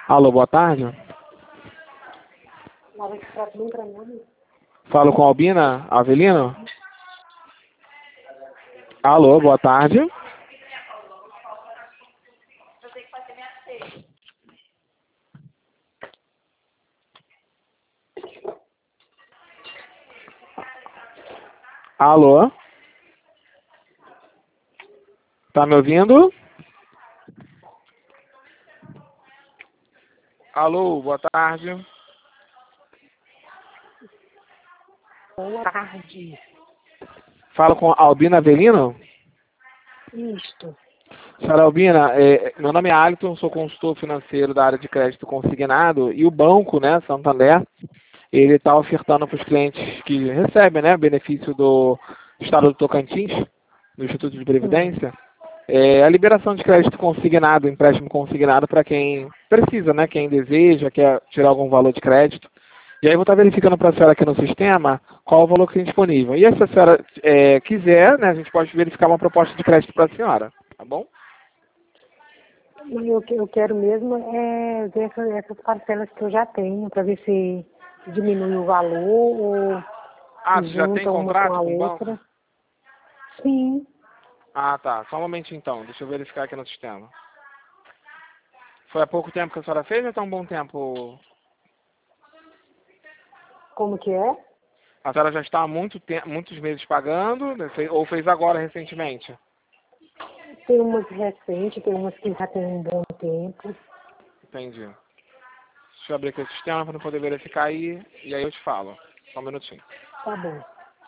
Alô, boa tarde. Falo com a Albina Avelino? Alô, boa tarde. Alô? Tá me ouvindo? Alô, boa tarde. Boa tarde. Falo com a Albina Avelino? Isto. Senhora Albina, meu nome é Alisson, sou consultor financeiro da área de crédito consignado e o banco, né, Santander, ele está ofertando para os clientes que recebem, né, benefício do Estado do Tocantins, do Instituto de Previdência, a liberação de crédito consignado, empréstimo consignado para quem precisa, né, quem deseja, quer tirar algum valor de crédito. E aí eu vou estar verificando para a senhora aqui no sistema qual o valor que tem disponível. E se a senhora quiser, né, a gente pode verificar uma proposta de crédito para a senhora, tá bom? Eu quero mesmo ver essas parcelas que eu já tenho, para ver se diminui o valor ou Você já tem junta uma contrato com a com o outra. banco? Sim. Tá. Só um momentinho então, deixa eu verificar aqui no sistema. Foi há pouco tempo que a senhora fez ou está um bom tempo? Como que é? A senhora já está há muitos meses pagando, né, ou fez agora recentemente? Tem umas recentes, tem umas que já tem um bom tempo. Entendi. Deixa eu abrir aqui o sistema para poder verificar aí, e aí eu te falo. Só um minutinho. Tá bom.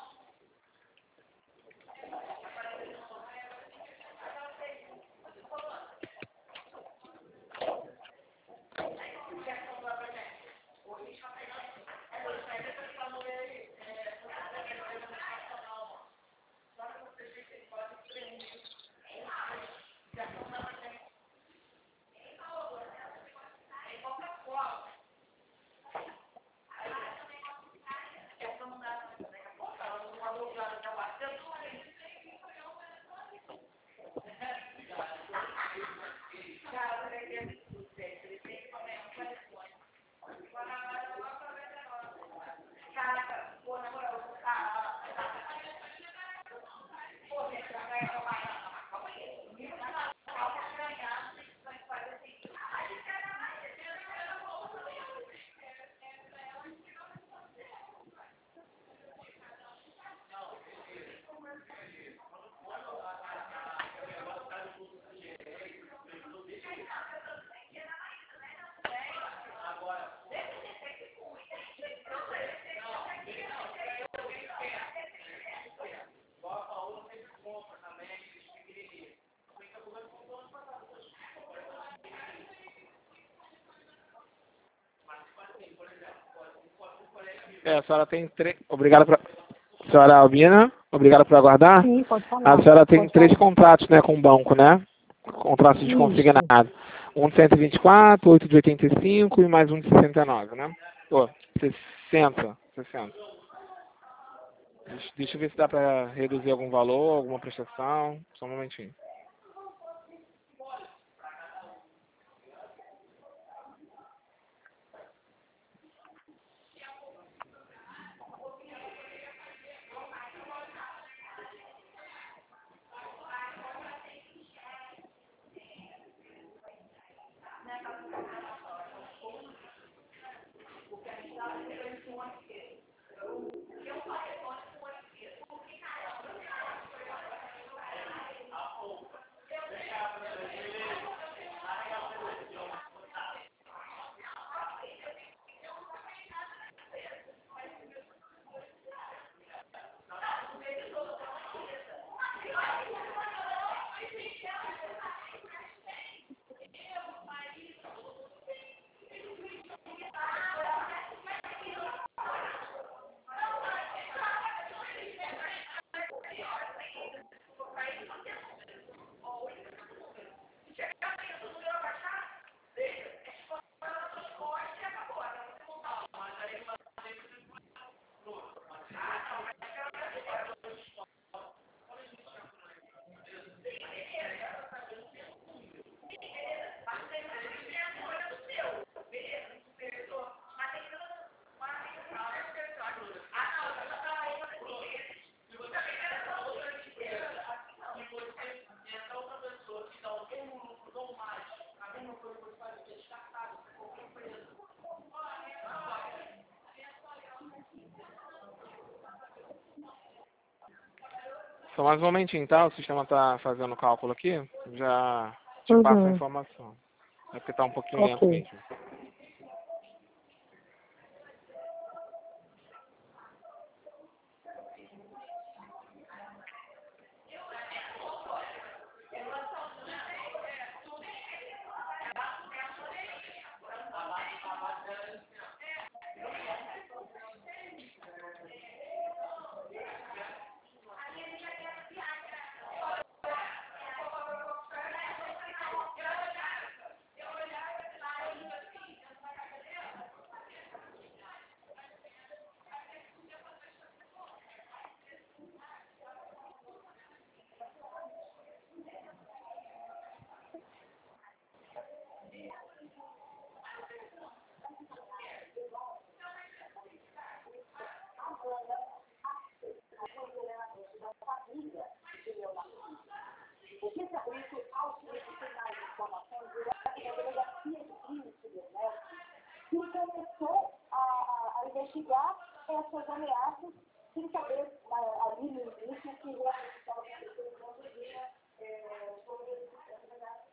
A senhora tem três. Senhora Albina, obrigado por aguardar. Sim, pode falar. A senhora tem Pode três falar. contratos, né, com o banco, né? Contratos de Isso. consignado. Um de 124, outro de 85 e mais um de 69, né? 60. Deixa eu ver se dá para reduzir algum valor, alguma prestação. Só um momentinho. Só mais um momentinho, tá? O sistema tá fazendo o cálculo aqui. Já te passo a informação. É porque tá um pouquinho lento mesmo. Começou a investigar essas ameaças sem saber ali no início que realmente estava acontecendo no dia sobre as ameaças.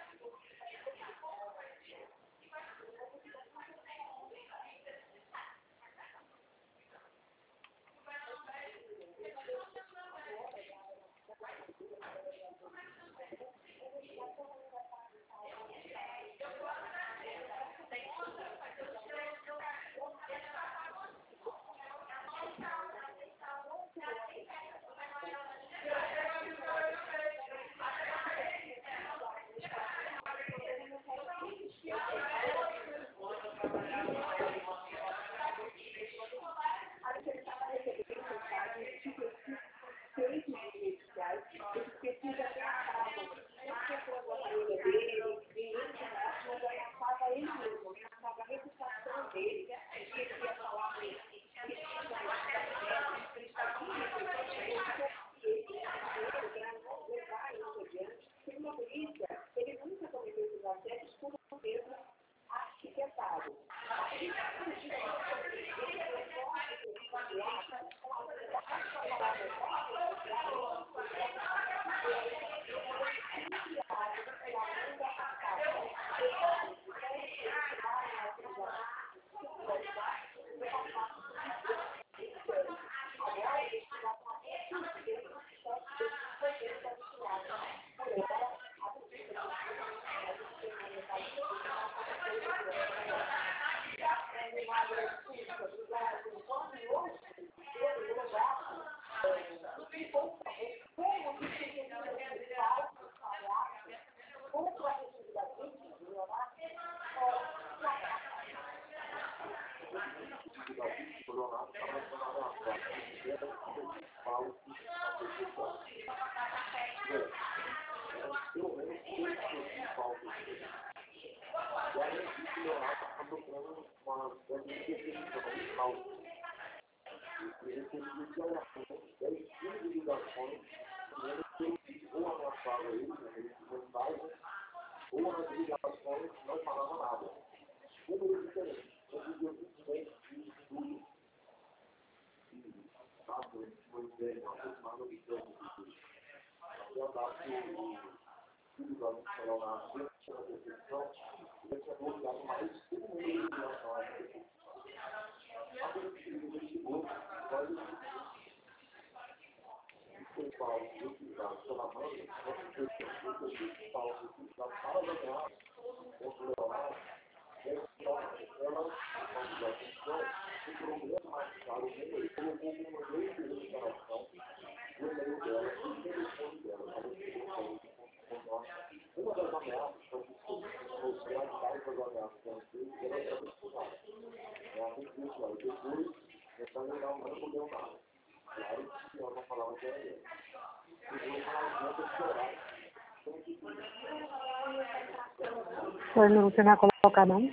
Você não vai colocar, não?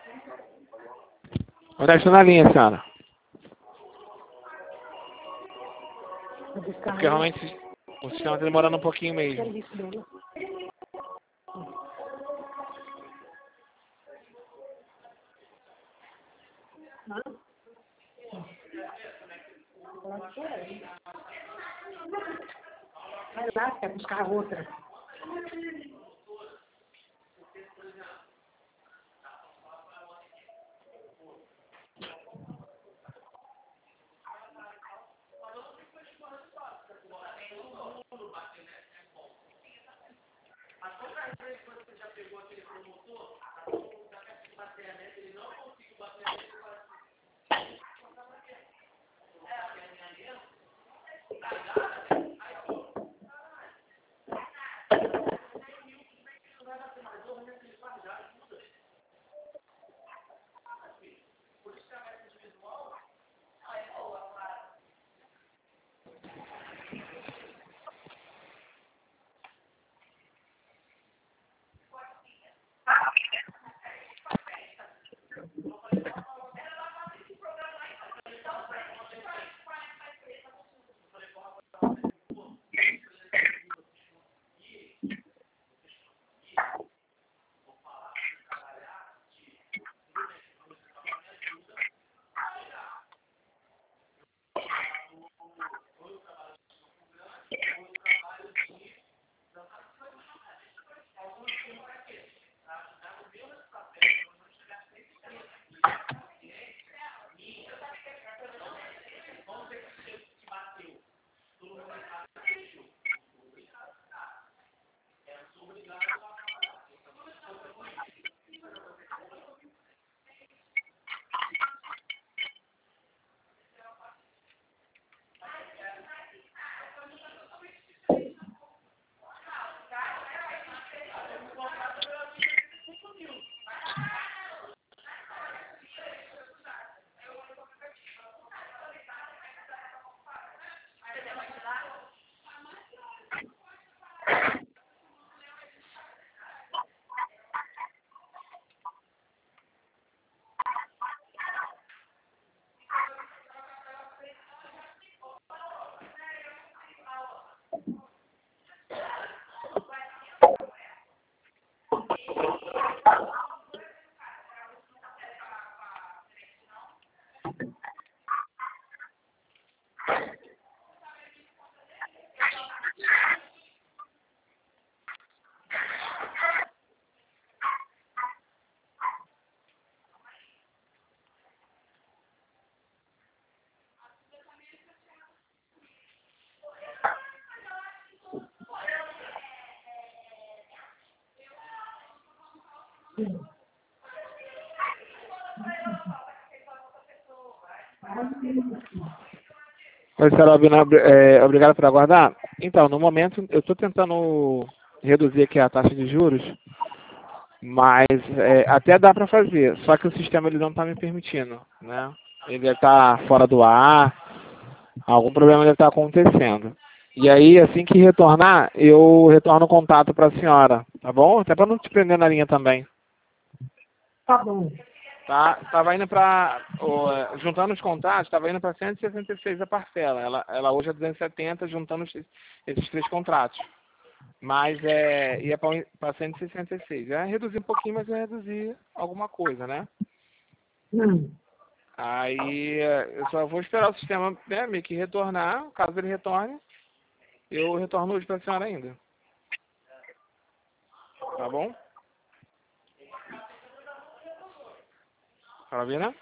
Vou deixar na linha, senhora. Porque realmente o sistema está demorando um pouquinho mesmo. Vai lá, quer buscar outra. Oi, Sarabina, obrigado por aguardar. Então, no momento, eu estou tentando reduzir aqui a taxa de juros, mas até dá para fazer, só que o sistema ele não está me permitindo, né? Ele está fora do ar, algum problema deve estar acontecendo. E aí, assim que retornar, eu retorno o contato para a senhora, tá bom? Até para não te prender na linha também. Tá bom. Tá, estava indo para, juntando os contratos, estava indo para 166 a parcela. Ela hoje é 270, juntando esses três contratos. Mas ia para 166. É reduzir um pouquinho, mas é reduzir alguma coisa, né? Aí eu só vou esperar o sistema, né, meio que retornar. Caso ele retorne, eu retorno hoje para a senhora ainda. Tá bom? Carolina?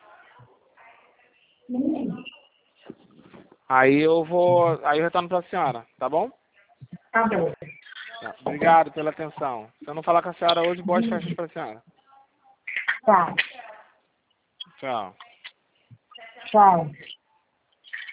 Aí eu retorno para a senhora, tá bom? Tá bom. Tá. Obrigado pela atenção. Se eu não falar com a senhora hoje, boas festas para a senhora. Tá. Tchau. Tchau.